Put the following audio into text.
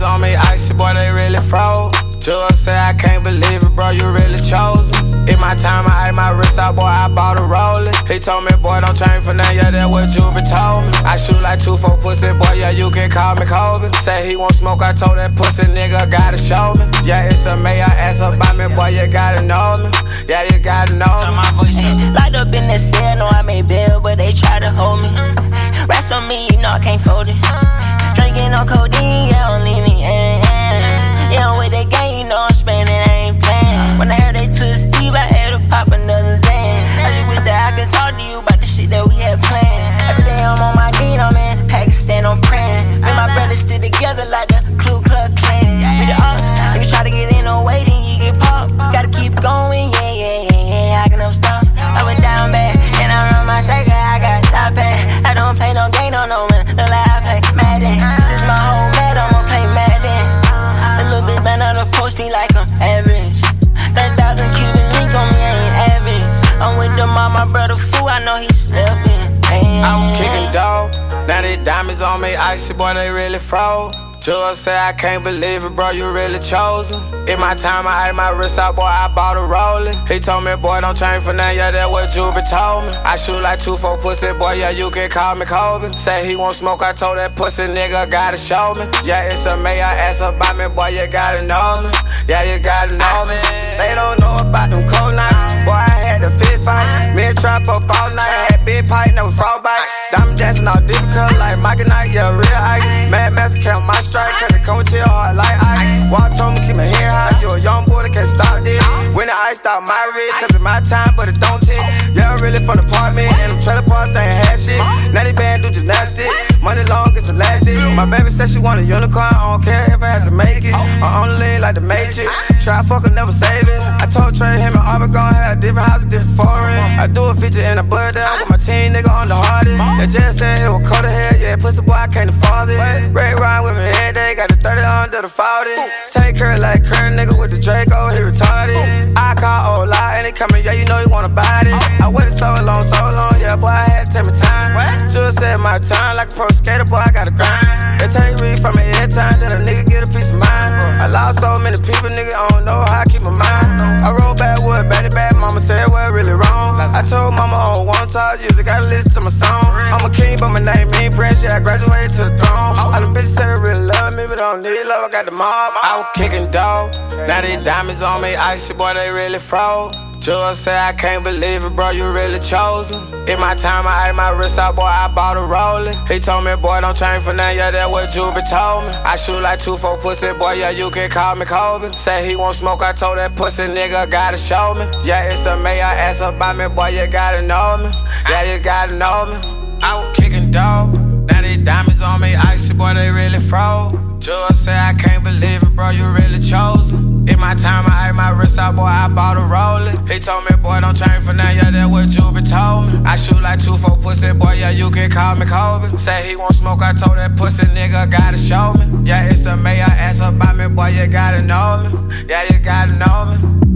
on me, icy boy, they really froze. Judge say I can't believe it, bro, you really chosen. In my time, I ate my wrist out, boy, I bought a Rollin'. He told me, boy, don't change for nothing, yeah, that's what you been told me. I shoot like 2-4 pussy, boy, yeah, you can call me Kobe. Say he won't smoke, I told that pussy nigga, gotta show me. Yeah, it's the mayor, ass up by me, boy, you gotta know me. Yeah, you gotta know me. Turn my voice up. Locked up in the cell, know I made bail, but they try to hold me. Rats on me, you know I can't fold it. Drinking on codeine, yeah, don't leave me. Yeah, I'm with that gang, you know I'm spending, I ain't playing. When I heard they took Steve, I had to pop another Zan. I just wish that I could talk to you about the shit that we had planned. Every day I'm on my knees, I'm in Pakistan, I'm praying. Me and my brothers stick together like the Ku Klux Klan. We the ops, niggas try to get in no way, then you get popped. Gotta keep going, yeah, I can never stop. I went down bad, and I run my cycle, I got stop pad. I don't play no game, no man, look like I play Madden. Since my whole mad, I'ma play Madden. A little bit better to post me like I'm average. 30,000 Cuban link on me, I ain't average. I'm with the mama, brother fool, I know he slipping. I'm kicking dog, now these diamonds on me, icy boy, they really froze. Judge say I can't believe it, bro, you really chosen. In my time, I ate my wrist out, boy, I bought a Rollin'. He told me, boy, don't change for nothing, yeah, that's what you been told me. I shoot like 2-4 pussy, boy, yeah, you can call me Kobe. Say he won't smoke, I told that pussy nigga, gotta show me. Yeah, it's the mayor, ass up by me, boy, you gotta know me. Yeah, you gotta know me. They don't know about them cold nights, boy, I had a fit fight. Me and trap up all night, had big pipe, never frog bite. Diamond dancing all difficult, like Mike and Knight, yeah, real ice. Mad Master count my strike, cause it come to your heart like ice. Walk told me keep my head high, you a young boy that can't stop this. When the ice stop my wrist, cause it's my time, but it don't tick. Yeah, I'm really from the apartment, and them trailer parks ain't half shit. Now they band do gymnastics, money long, it's elastic. My baby said she want a unicorn, I don't care if I have to make it. I'm on the lean like the Matrix, try fuck her, never save it. I told Trey, him and Aubrey gon' have a different house, a different foreign. I do a feature in a bud down with my team nigga on the hardest. They just said it was cold ahead, yeah, pussy boy, I can't afford this. Ray ride with me every day, got the 30 under the 40. Take her like Kurt, nigga with the Draco, he retarded. I call old lie, and he coming, yeah, you know he wanna buy it. I waited so long, yeah, boy, I had to take my time. Should've said my time, like a pro skater, boy, I gotta grind. They take me from me every time, then a nigga get a piece of mind. I lost so many people, nigga, I don't know how I keep my mind. I roll backwood, bad mama said, well, really wrong. I told mama I don't wanna talk, you just gotta listen to my song. I'm a king, but my name ain't Prince, yeah, I graduated to the throne. All them bitches said they really love me, but I don't need love, I got the mob. I was kicking dog, now these diamonds on me, icy boy, they really froze. Judge say I can't believe it, bro, you really chosen. In my time, I ate my wrist out, boy, I bought a Rollin'. He told me, boy, don't change for nothing, yeah, that's what you been told me. I shoot like 2-4 pussy, boy, yeah, you can call me Kobe. Say he won't smoke, I told that pussy nigga, gotta show me. Yeah, it's the mayor, ass up by me, boy, you gotta know me. Yeah, you gotta know me. I was kicking dog, now these diamonds on me, icy boy, they really froze. Judge say I can't believe it, bro, you really chosen. In my time, I ate my wrist out, boy, I bought a Rollin'. He told me, boy, don't change for nothing, yeah, that's what you been told me. I shoot like 2-4 pussy, boy, yeah, you can call me Kobe. Say he won't smoke, I told that pussy nigga, gotta show me. Yeah, it's the mayor, ass up by me, boy, you gotta know me. Yeah, you gotta know me.